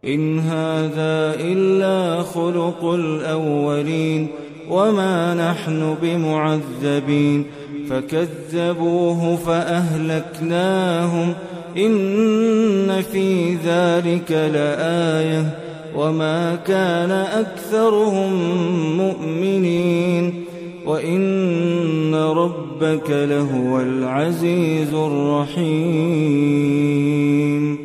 إن هذا إلا خلق الأولين وما نحن بمعذبين فكذبوه فأهلكناهم إن في ذلك لآية وما كان أكثرهم مؤمنين وإن ربك لهو العزيز الرحيم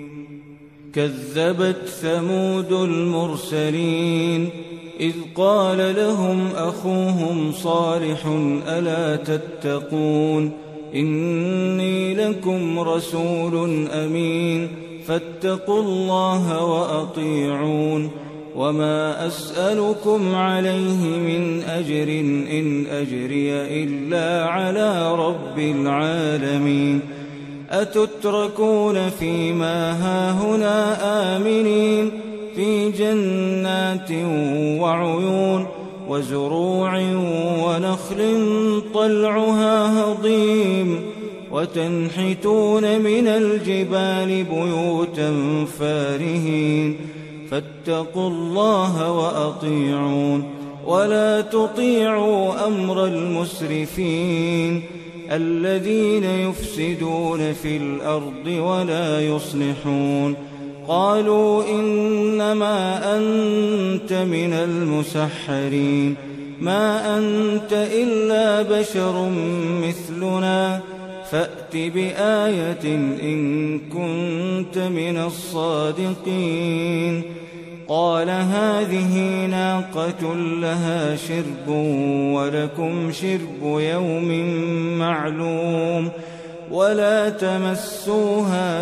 كذبت ثمود المرسلين إذ قال لهم أخوهم صالح ألا تتقون إني لكم رسول أمين فاتقوا الله وأطيعون وما أسألكم عليه من أجر إن أجري إلا على رب العالمين أتتركون فيما هاهنا آمنين في جنات وعيون وزروع ونخل طلعها هضيم وتنحتون من الجبال بيوتا فارهين فاتقوا الله وأطيعون ولا تطيعوا أمر المسرفين الذين يفسدون في الأرض ولا يصلحون قالوا إنما أنت من المسحرين ما أنت إلا بشر مثلنا فأت بآية إن كنت من الصادقين قال هذه ناقة لها شرب ولكم شرب يوم معلوم ولا تمسوها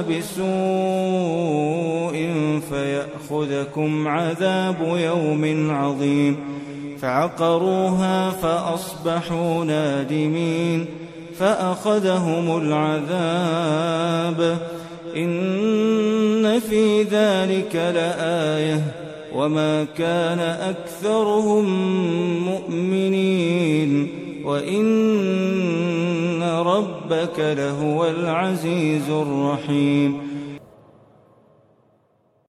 بسوء فيأخذكم عذاب يوم عظيم فعقروها فأصبحوا نادمين فأخذهم العذاب إن في ذلك لآية وما كان أكثرهم مؤمنين وإن ربك لهو العزيز الرحيم